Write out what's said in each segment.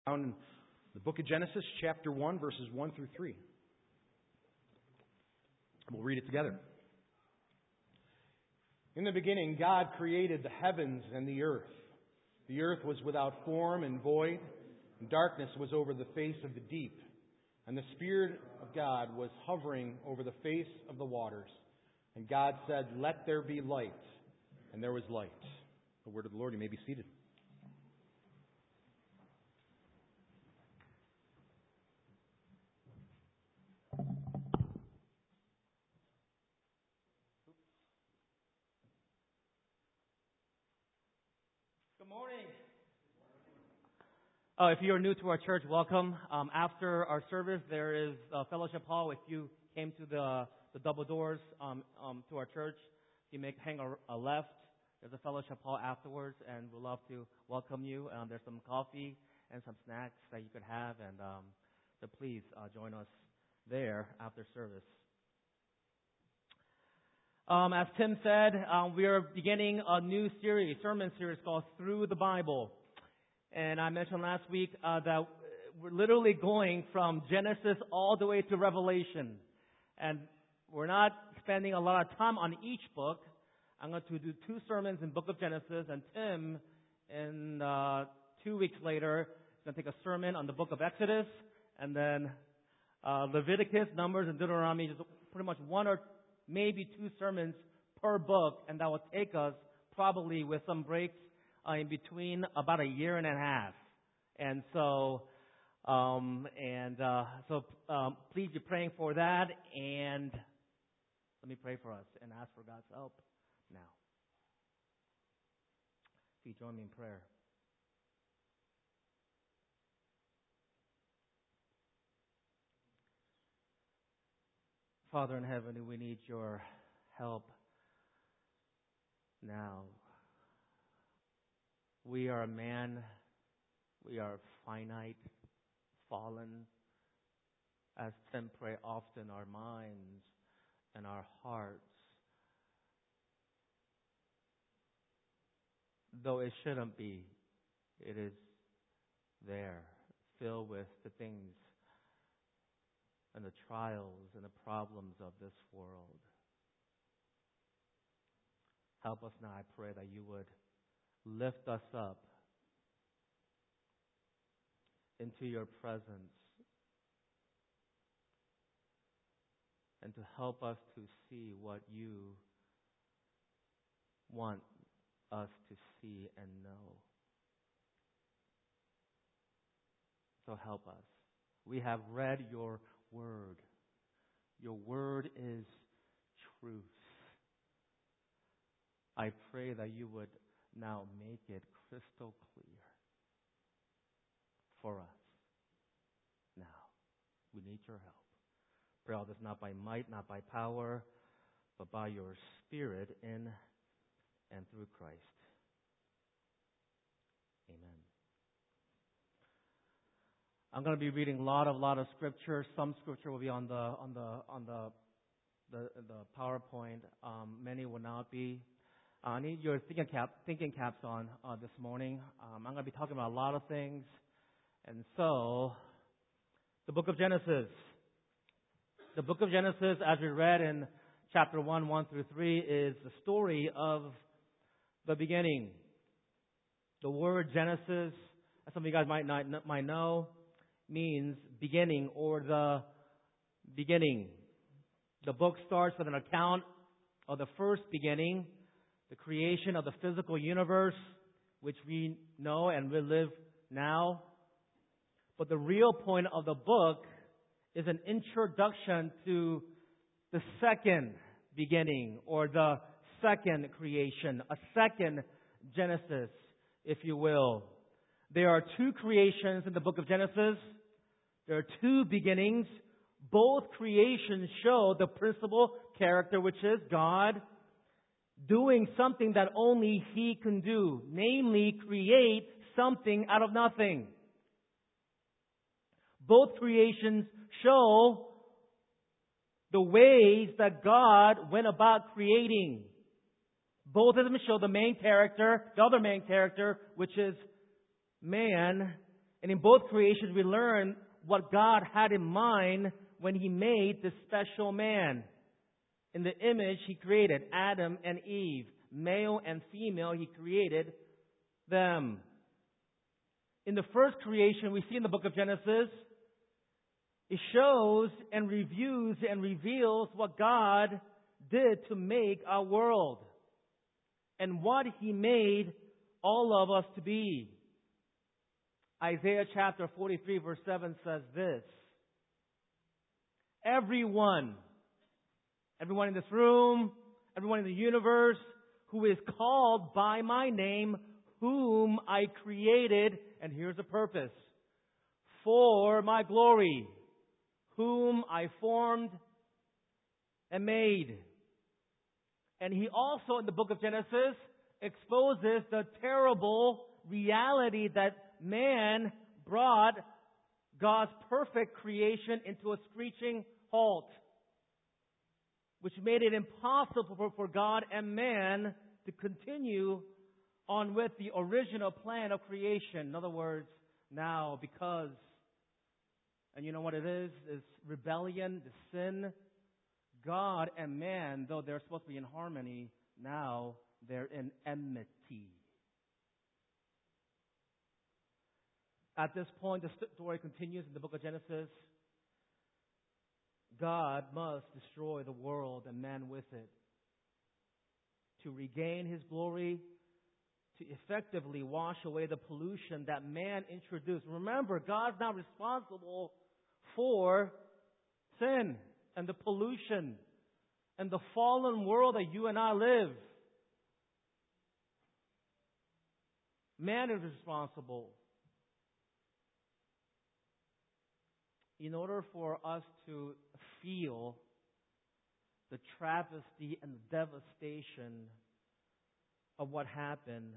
Found in the book of Genesis, chapter 1, verses 1 through 3. We'll read it together. In the beginning, God created the heavens and the earth. The earth was without form and void, and darkness was over the face of the deep. And the Spirit of God was hovering over the face of the waters. And God said, "Let there be light." And there was light. The word of the Lord. You may be seated. Good morning. If you're new to our church, welcome. After our service, there is a fellowship hall. If you came to the double doors to our church, you may hang a left. There's a fellowship hall afterwards, and we'd love to welcome you. There's some coffee and some snacks that you could have, and so please join us there after service. As Tim said, we are beginning a new sermon series called Through the Bible. And I mentioned last week that we're literally going from Genesis all the way to Revelation. And we're not spending a lot of time on each book. I'm going to do 2 sermons in book of Genesis, and Tim, in 2 weeks later, is going to take a sermon on the book of Exodus, and then Leviticus, Numbers, and Deuteronomy, just pretty much 1 or maybe 2 sermons per book, and that will take us probably with some breaks in between about a year and a half. And so, please be praying for that, and let me pray for us and ask for God's help now. If you join me in prayer. Father in heaven, we need your help now. We are man. We are finite, fallen. As Tim pray, often our minds and our hearts, though it shouldn't be, it is there, filled with the things and the trials and the problems of this world. Help us now, I pray, that you would lift us up into your presence and to help us to see what you want us to see and know. So help us. We have read your word. Your word is truth. I pray that you would now make it crystal clear for us. Now, we need your help. Pray all this not by might, not by power, but by your Spirit in and through Christ. Amen. I'm going to be reading a lot of scripture. Some scripture will be on the PowerPoint. Many will not be. I need your thinking caps on this morning. I'm going to be talking about a lot of things. And so, the book of Genesis. The book of Genesis, as we read in chapter 1, 1 through 3, is the story of the beginning. The word Genesis, as some of you guys might know, means beginning or the beginning. The book starts with an account of the first beginning, the creation of the physical universe, which we know and we live now. But the real point of the book is an introduction to the second beginning or the second creation, a second Genesis, if you will. There are 2 creations in the book of Genesis. There are 2 beginnings. Both creations show the principal character, which is God, doing something that only He can do, namely create something out of nothing. Both creations show the ways that God went about creating. Both of them show the main character, the other main character, which is man, And in both creations, we learn what God had in mind when He made this special man. In the image, He created Adam and Eve. Male and female, He created them. In the first creation we see in the book of Genesis, it shows and reviews and reveals what God did to make our world and what He made all of us to be. Isaiah chapter 43 verse 7 says this: Everyone in this room, everyone in the universe who is called by my name, whom I created, and here's the purpose, for my glory, whom I formed and made. And He also, in the book of Genesis, exposes the terrible reality that man brought God's perfect creation into a screeching halt, which made it impossible for God and man to continue on with the original plan of creation. In other words, now because, and you know what it is rebellion, the sin. God and man, though they're supposed to be in harmony, now they're in enmity. At this point, the story continues in the book of Genesis. God must destroy the world and man with it to regain His glory, to effectively wash away the pollution that man introduced. Remember, God's not responsible for sin and the pollution and the fallen world that you and I live. Man is responsible. In order for us to feel the travesty and the devastation of what happened,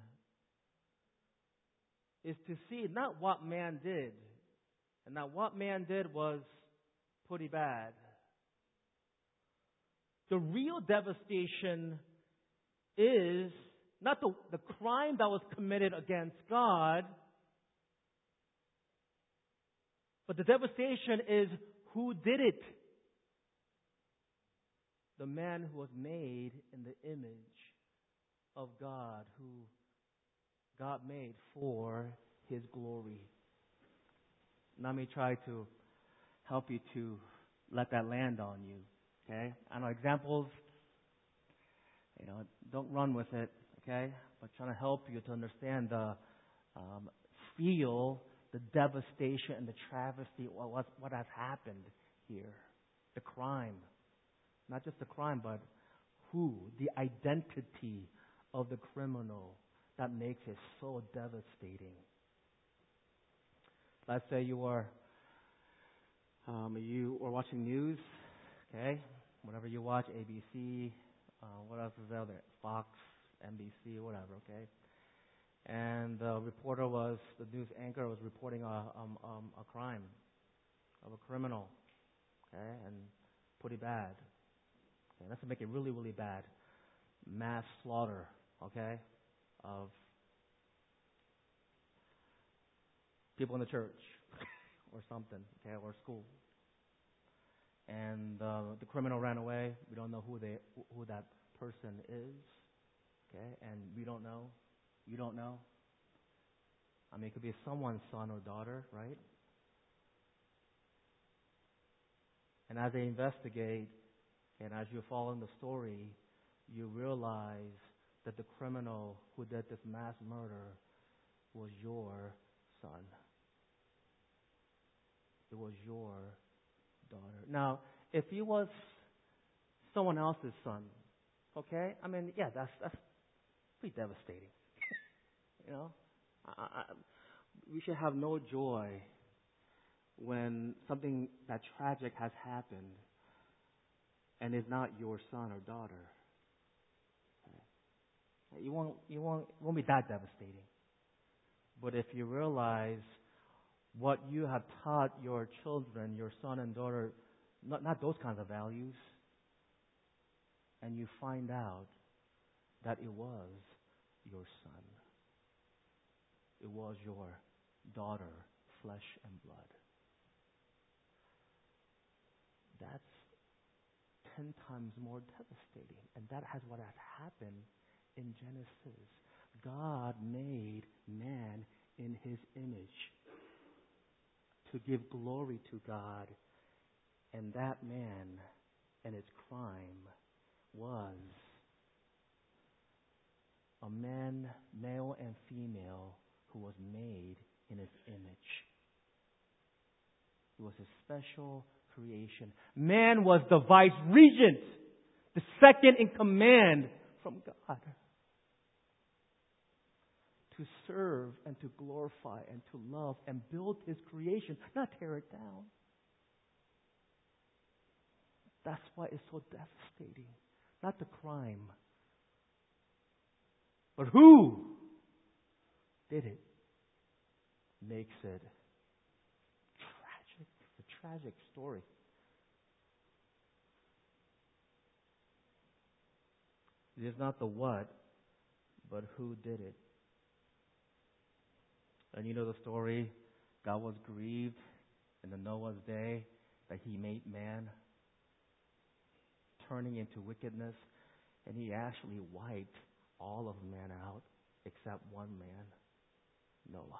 is to see not what man did, and that what man did was pretty bad. The real devastation is not the crime that was committed against God, but the devastation is who did it. The man who was made in the image of God, who God made for His glory. Let me try to help you to let that land on you. Okay? I know examples, don't run with it, okay? But trying to help you to understand feel the devastation and the travesty of what has happened here. The crime. Not just the crime, but the identity of the criminal that makes it so devastating. Let's say you were watching news, okay? Whatever you watch, ABC, what else is out there? Fox, NBC, whatever, okay? And the news anchor was reporting a crime of a criminal, okay? And pretty bad. Okay, let's make it really, really bad. Mass slaughter, okay, of people in the church or something, okay, or school. And the criminal ran away. We don't know who that person is, okay, and we don't know. You don't know. I mean, it could be someone's son or daughter, right? And as they investigate, and as you follow in the story, you realize that the criminal who did this mass murder was your son. It was your daughter. Now, if he was someone else's son, okay? I mean, yeah, that's pretty devastating. We should have no joy when something that tragic has happened and is not your son or daughter. Okay? It won't be that devastating. But if you realize what you have taught your children, your son and daughter, not those kinds of values, and you find out that it was your son, it was your daughter flesh and blood. That's 10 times more devastating. And that has what has happened in Genesis. God made man in his image to give glory to God. And that man and its crime was a man, male and female, who was made in his image. It was a special creation. Man was the vice regent, the second in command from God, to serve and to glorify and to love and build his creation, not tear it down. That's why it's so devastating. Not the crime, but who did it makes it tragic. It's a tragic story. It is not the what, but who did it. And you know the story. God was grieved in the Noah's day that he made man, turning into wickedness, and he actually wiped all of man out except one man, Noah.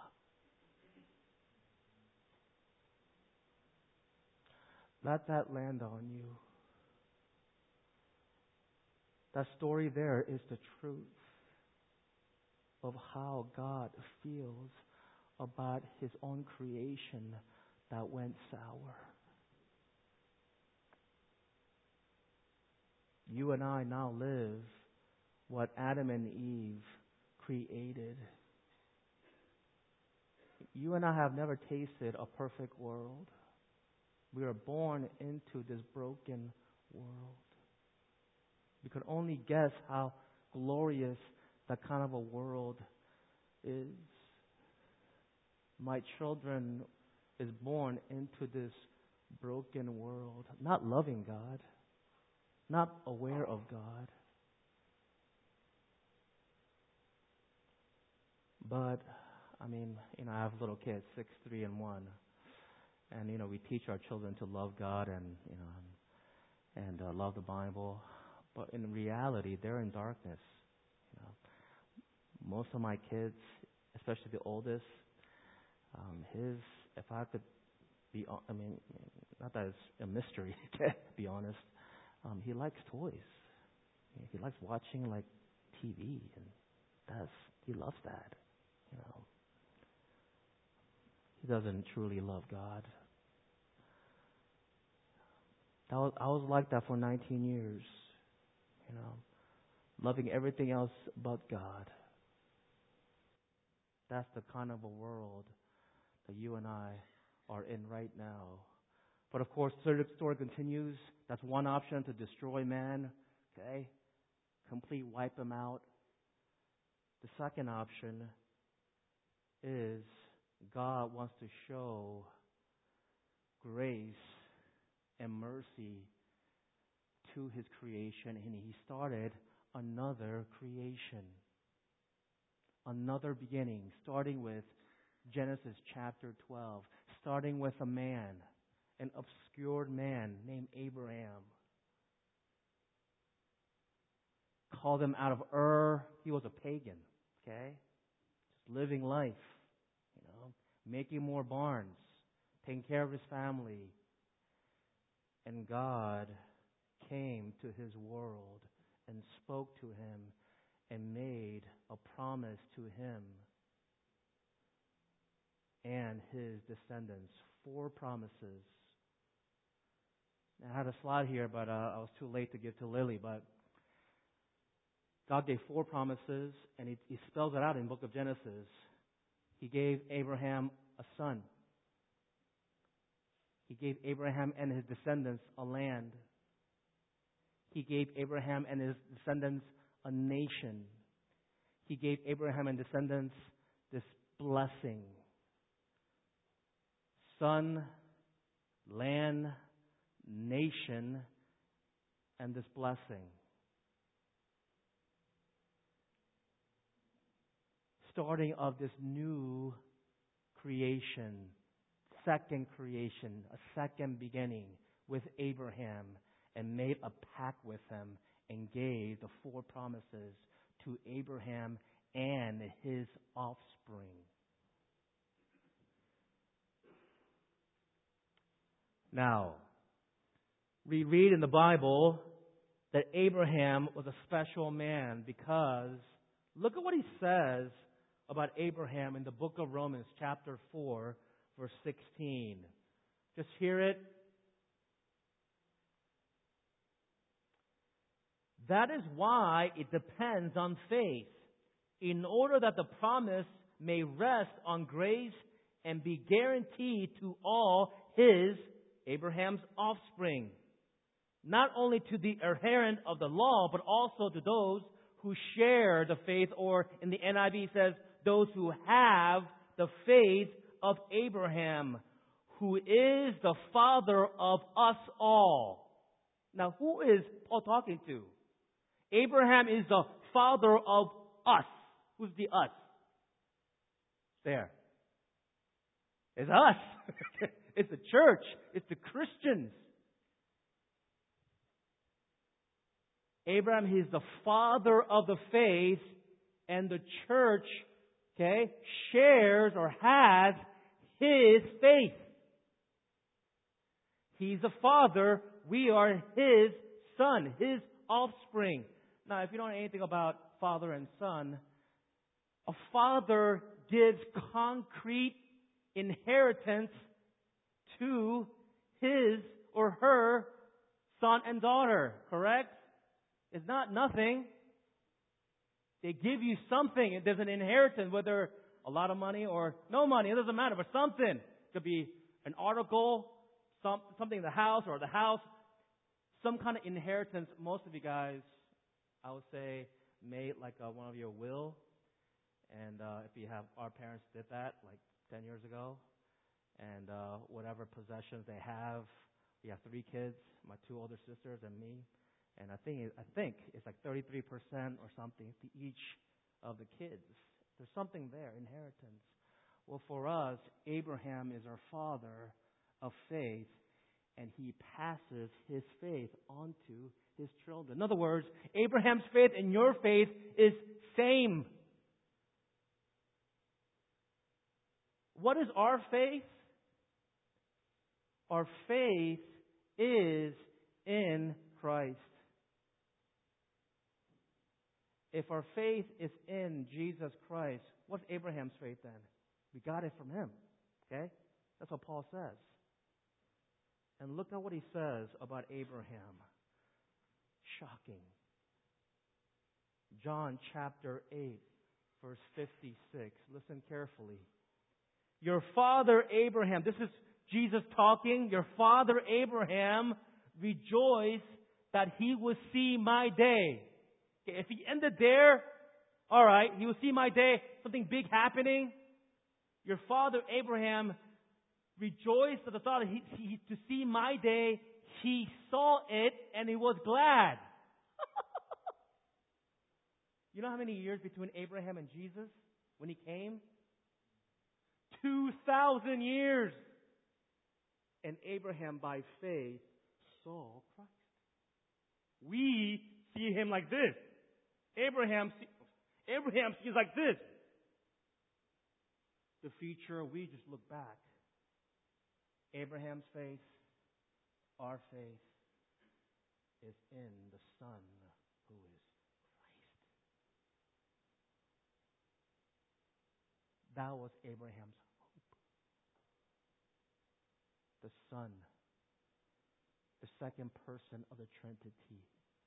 Let that land on you. That story there is the truth of how God feels about his own creation that went sour. You and I now live what Adam and Eve created. You and I have never tasted a perfect world. We are born into this broken world. We could only guess how glorious that kind of a world is. My children is born into this broken world, not loving God, not aware of God. But, I have little kids, 6, 3, and 1. And, we teach our children to love God and love the Bible. But in reality, they're in darkness. Most of my kids, especially the oldest, if I could be, not that it's a mystery, to be honest, he likes toys. He likes watching, TV, and he loves that, He doesn't truly love God. I was like that for 19 years, loving everything else but God. That's the kind of a world that you and I are in right now. But of course, the story continues. That's one option, to destroy man. Okay? Complete wipe him out. The second option is God wants to show grace and mercy to his creation, and he started another creation. Another beginning, starting with Genesis chapter 12, starting with a man, an obscured man named Abraham. Called him out of Ur. He was a pagan, okay? Just living life, making more barns, taking care of his family. And God came to his world and spoke to him and made a promise to him and his descendants. 4 promises. I had a slide here, but I was too late to give to Lily. But God gave 4 promises, and he spells it out in the book of Genesis. He gave Abraham a son. He gave Abraham and his descendants a land. He gave Abraham and his descendants a nation. He gave Abraham and descendants this blessing. Son, land, nation, and this blessing. Starting of this new creation second creation, a second beginning with Abraham and made a pact with him and gave the 4 promises to Abraham and his offspring. Now, we read in the Bible that Abraham was a special man because look at what he says about Abraham in the book of Romans, chapter 4, verse 16. Just hear it. That is why it depends on faith, in order that the promise may rest on grace and be guaranteed to all his, Abraham's offspring. Not only to the adherent of the law, but also to those who share the faith, or in the NIV says, those who have the faith of Abraham, who is the father of us all. Now, who is Paul talking to? Abraham is the father of us. Who's the us? There. It's us. It's the church. It's the Christians. Abraham, he's the father of the faith, and the church, shares or has his faith. He's the father. We are his son, his offspring. Now, if you don't know anything about father and son, a father gives concrete inheritance to his or her son and daughter, correct? It's not nothing. They give you something. There's an inheritance, whether a lot of money or no money. It doesn't matter, but something. It could be an article, something in the house or the house. Some kind of inheritance. Most of you guys, I would say, made like one of your will. And if you have, our parents did that like 10 years ago. And whatever possessions they have, we have 3 kids, my 2 older sisters and me. And I think it's like 33% or something to each of the kids. There's something there, inheritance. Well, for us, Abraham is our father of faith, and he passes his faith on to his children. In other words, Abraham's faith and your faith is same. What is our faith? Our faith is in Christ. If our faith is in Jesus Christ, what's Abraham's faith then? We got it from him. Okay? That's what Paul says. And look at what he says about Abraham. Shocking. John chapter 8, verse 56. Listen carefully. Your father Abraham, this is Jesus talking. Your father Abraham rejoiced that he would see my day. Okay, if he ended there, all right, he will see my day, something big happening. Your father Abraham rejoiced at the thought of to see my day. He saw it and he was glad. You know how many years between Abraham and Jesus when he came? 2,000 years. And Abraham, by faith, saw Christ. We see him like this. Abraham sees like this. The future, we just look back. Abraham's faith, our faith, is in the Son who is Christ. That was Abraham's hope. The Son, the second person of the Trinity.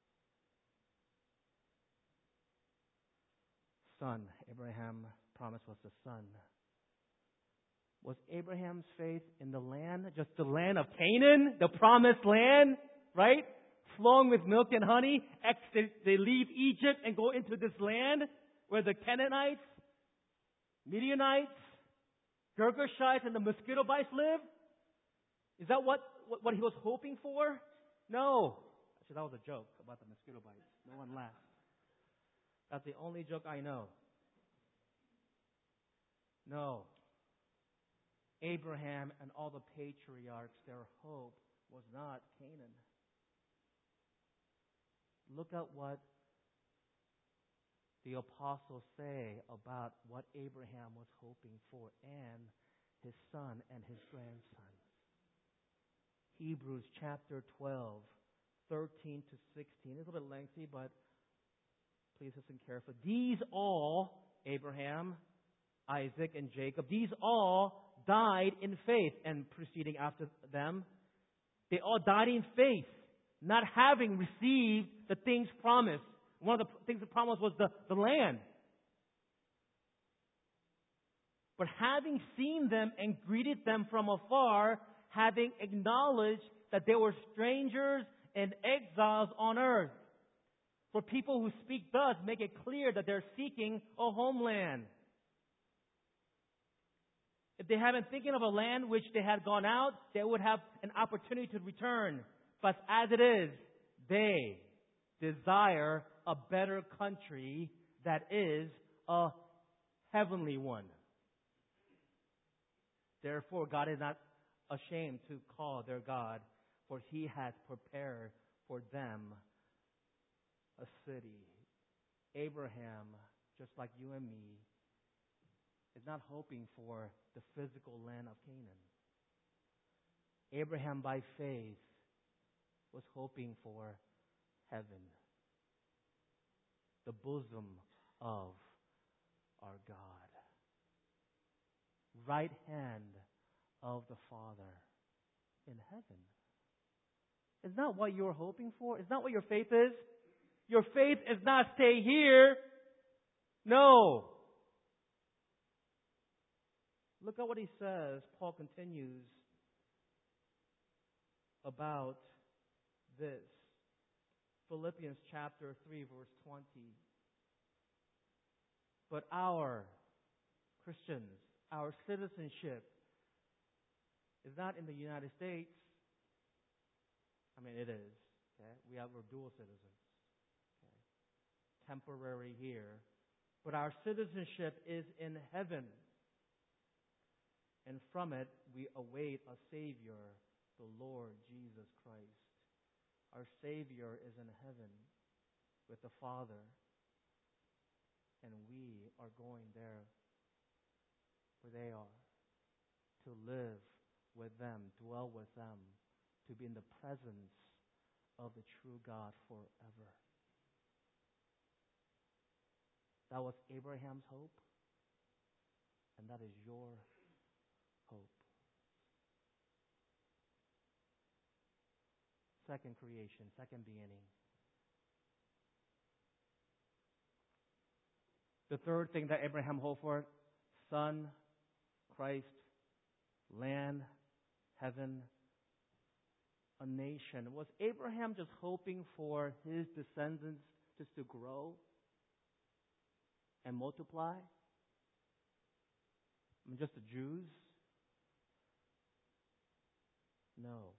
Son, Abraham promised was the son. Was Abraham's faith in the land, just the land of Canaan, the promised land, right? Flowing with milk and honey. They leave Egypt and go into this land where the Canaanites, Midianites, Girgashites, and the mosquito bites live? Is that what he was hoping for? No. Actually, that was a joke about the mosquito bites. No one laughed. That's the only joke I know. No. Abraham and all the patriarchs, their hope was not Canaan. Look at what the apostles say about what Abraham was hoping for and his son and his grandson. Hebrews chapter 12, 13 to 16. It's a bit lengthy, but please listen carefully. These all, Abraham, Isaac, and Jacob, these all died in faith. And proceeding after them, they all died in faith, not having received the things promised. One of the things promised was the land. But having seen them and greeted them from afar, having acknowledged that they were strangers and exiles on earth. For people who speak thus make it clear that they're seeking a homeland. If they had been thinking of a land which they had gone out, they would have an opportunity to return. But as it is, they desire a better country that is a heavenly one. Therefore, God is not ashamed to call their God, for He has prepared for them a city. Abraham, just like you and me, is not hoping for the physical land of Canaan. Abraham, by faith, was hoping for heaven, the bosom of our God, right hand of the Father in heaven. Is that what you're hoping for? Is that what your faith is? Your faith is not stay here. No. Look at what he says. Paul continues about this. Philippians chapter 3, verse 20. But our Christians, our citizenship is not in the United States. I mean, it is. Okay? We're dual citizens. Okay? Temporary here. But our citizenship is in heaven. And from it, we await a Savior, the Lord Jesus Christ. Our Savior is in heaven with the Father. And we are going there where they are, to live with them, dwell with them, to be in the presence of the true God forever. That was Abraham's hope, and that is your hope. Second creation, second beginning. The third thing that Abraham hoped for, Son, Christ, land, heaven, a nation. Was Abraham just hoping for his descendants just to grow and multiply? I mean, just the Jews? No.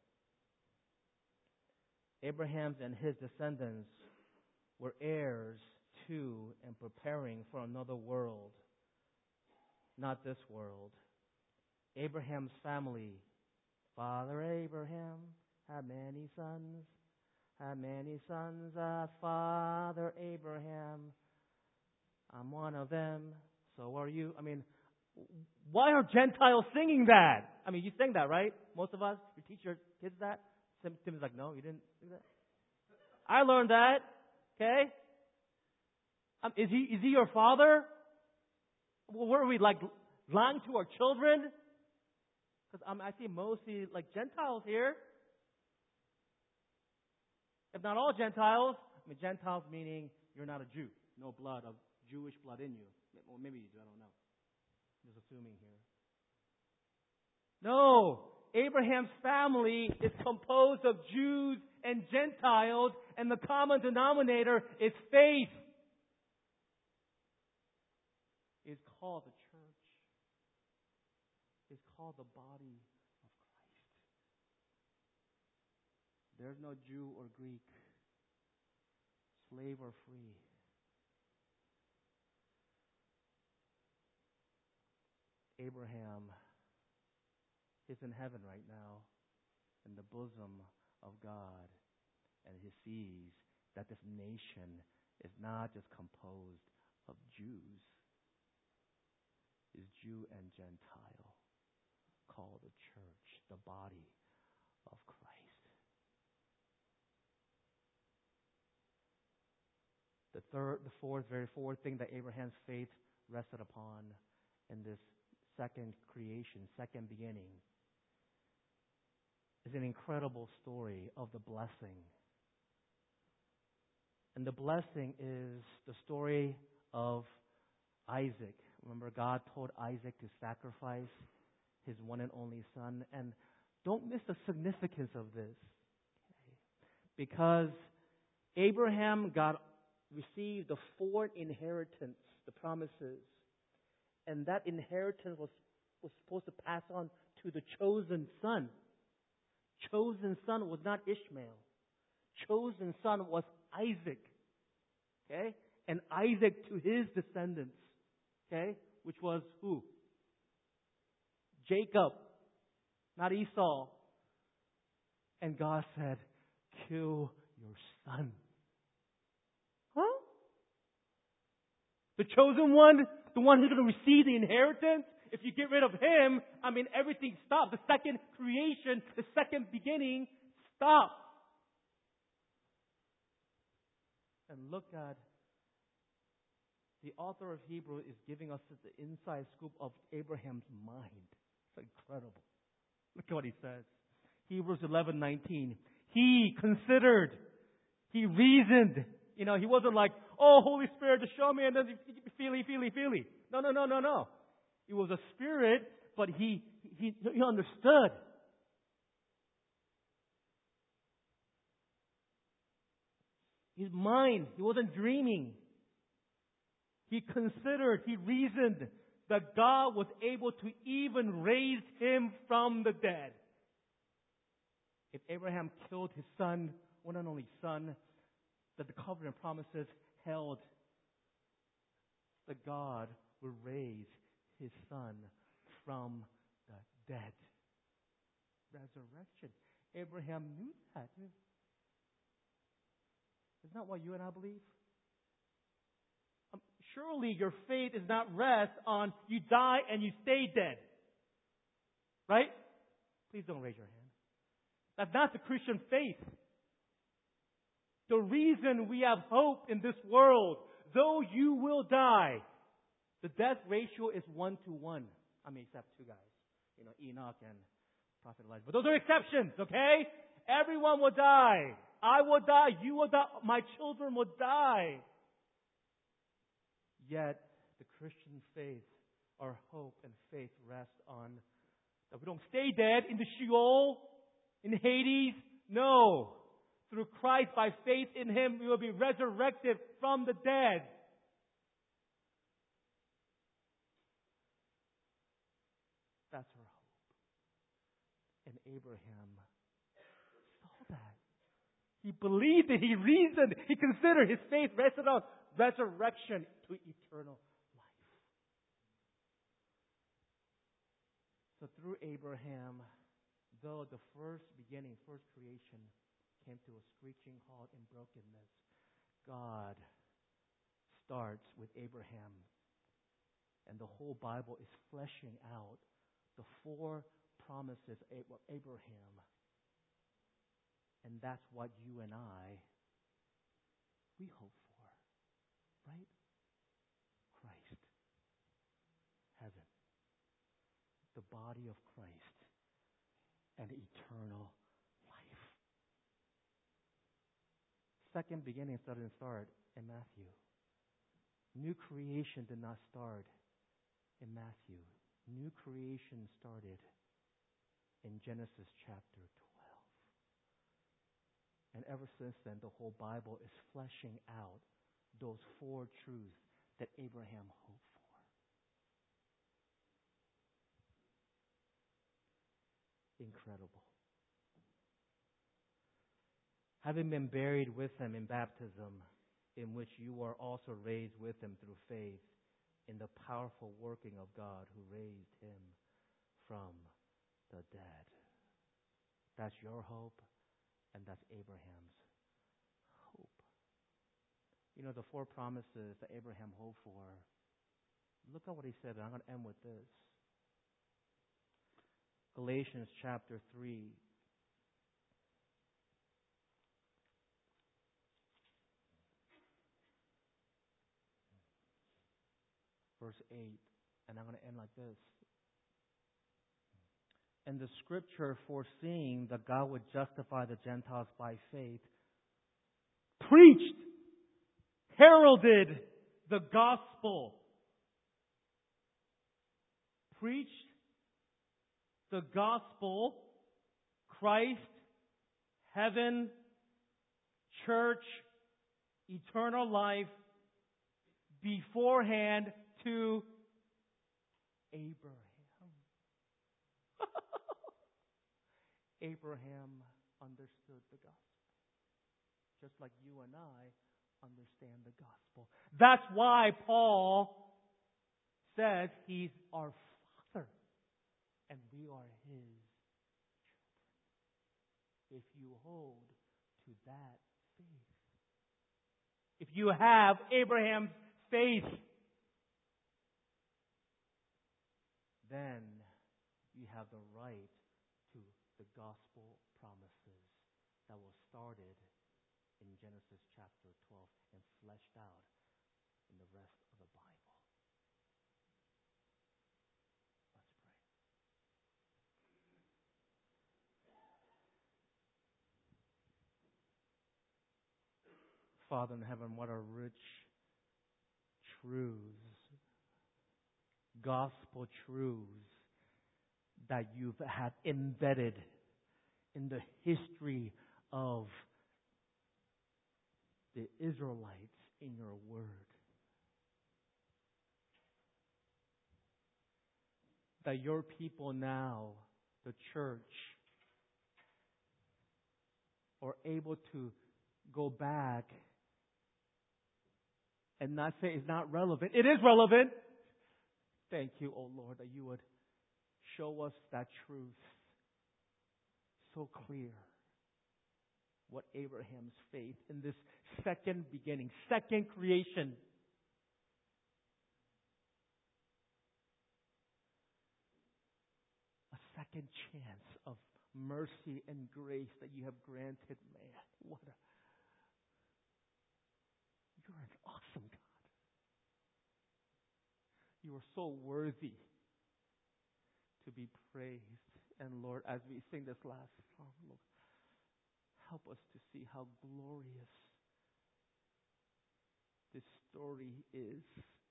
Abraham and his descendants were heirs to and preparing for another world, not this world. Abraham's family, Father Abraham had many sons, Father Abraham. I'm one of them, so are you. I mean, why are Gentiles singing that? I mean, you sing that, right? Most of us, you teach your kids that? Tim's like, no, you didn't do that. I learned that, okay? Is he your father? Well, what are we, like, lying to our children? Because I see mostly, like, Gentiles here. If not all Gentiles, I mean, Gentiles meaning you're not a Jew. No blood of Jewish blood in you. Or maybe you do, I don't know. I'm just assuming here. No! Abraham's family is composed of Jews and Gentiles, and the common denominator is faith. It's called the church. It's called the body of Christ. There's no Jew or Greek, slave or free. Abraham He's in heaven right now, in the bosom of God, and he sees that this nation is not just composed of Jews. It's Jew and Gentile, called the church, the body of Christ. Very fourth thing that Abraham's faith rested upon in this second creation, second beginning, is an incredible story of the blessing. And the blessing is the story of Isaac. Remember, God told Isaac to sacrifice his one and only son. And don't miss the significance of this. Okay? Because Abraham received the fourth inheritance, the promises. And that inheritance was supposed to pass on to the chosen son. Chosen son was not Ishmael. Chosen son was Isaac. Okay? And Isaac to his descendants. Okay? Which was who? Jacob, not Esau. And God said, kill your son. Huh? The chosen one, the one who's going to receive the inheritance, if you get rid of him, everything stops. The second creation, the second beginning stops. And look at the author of Hebrew is giving us the inside scoop of Abraham's mind. It's incredible. Look at what he says. Hebrews 11:19. He considered. He reasoned. He wasn't like, oh, Holy Spirit, just show me, and then feely. No. It was a spirit, but he understood. His mind, he wasn't dreaming. He considered, he reasoned that God was able to even raise him from the dead. If Abraham killed his son, one and only son, that the covenant promises held, that God would raise his son from the dead. Resurrection. Abraham knew that. Isn't that what you and I believe? Surely your faith is not rest on you die and you stay dead. Right? Please don't raise your hand. That's not the Christian faith. The reason we have hope in this world, though you will die, the death ratio is 1 to 1. Except two guys. Enoch and Prophet Elijah. But those are exceptions, okay? Everyone will die. I will die. You will die. My children will die. Yet, the Christian faith, our hope and faith rest on that we don't stay dead in the Sheol, in Hades. No. Through Christ, by faith in Him, we will be resurrected from the dead. That's our hope. And Abraham saw that. He believed it. He reasoned. He considered. His faith rested on resurrection to eternal life. So through Abraham, though the first creation came to a screeching halt in brokenness, God starts with Abraham. And the whole Bible is fleshing out the 4 promises of Abraham. And that's what you and we hope for. Right? Christ. Heaven. The body of Christ. And eternal life. Second beginning doesn't start in Matthew. New creation did not start in Matthew. New creation started in Genesis chapter 12. And ever since then, the whole Bible is fleshing out those 4 truths that Abraham hoped for. Incredible. Having been buried with Him in baptism, in which you are also raised with Him through faith in the powerful working of God who raised Him from the dead. That's your hope, and that's Abraham's hope. You know, the 4 promises that Abraham hoped for. Look at what he said, and I'm going to end with this. Galatians chapter 3. Verse 8, and I'm going to end like this. And the scripture, foreseeing that God would justify the Gentiles by faith, preached, heralded the gospel. Preached the gospel, Christ, heaven, church, eternal life, beforehand to Abraham. Abraham understood the gospel, just like you and I understand the gospel. That's why Paul says he's our Father, and we are his children. If you hold to that faith, if you have Abraham's faith, then you have the right to the gospel promises that was started in Genesis chapter 12 and fleshed out in the rest of the Bible. Let's pray. Father in heaven, what a rich truths, gospel truths that you've had embedded in the history of the Israelites in your word. That your people now, the church, are able to go back and not say it's not relevant. It is relevant. Thank you, O Lord, that you would show us that truth so clear. What Abraham's faith in this second beginning, second creation. A second chance of mercy and grace that you have granted man. You're an awesome God. You are so worthy to be praised. And Lord, as we sing this last song, Lord, help us to see how glorious this story is.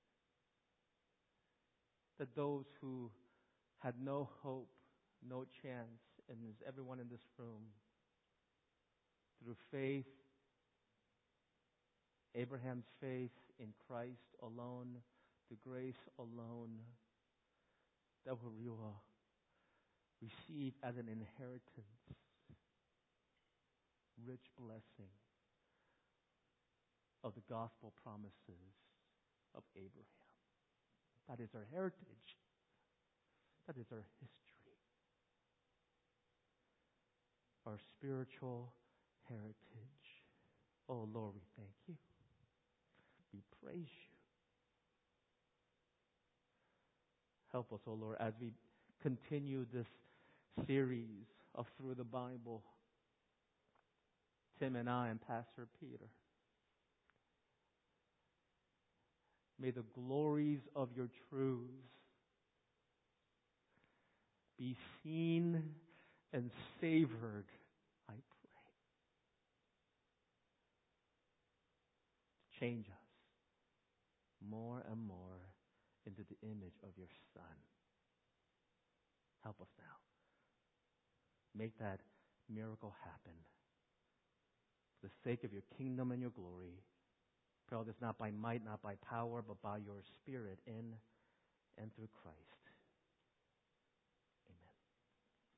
That those who had no hope, no chance, and is everyone in this room, through faith, Abraham's faith in Christ alone, the grace alone, that we will receive as an inheritance rich blessing of the gospel promises of Abraham. That is our heritage. That is our history. Our spiritual heritage. Oh Lord, we thank you. We praise you. Help us, oh Lord, as we continue this series of Through the Bible. Tim and I and Pastor Peter. May the glories of your truths be seen and savored, I pray. To change us more and more into the image of your Son. Help us now. Make that miracle happen. For the sake of your kingdom and your glory. Pray all this not by might, not by power, but by your Spirit in and through Christ.